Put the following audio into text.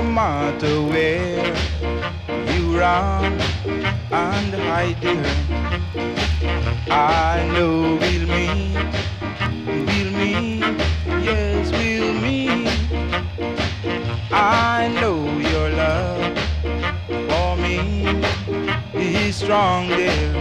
matter where you run and hide there, I know we'll meet, yes we'll meet. I know your love for me is strong there,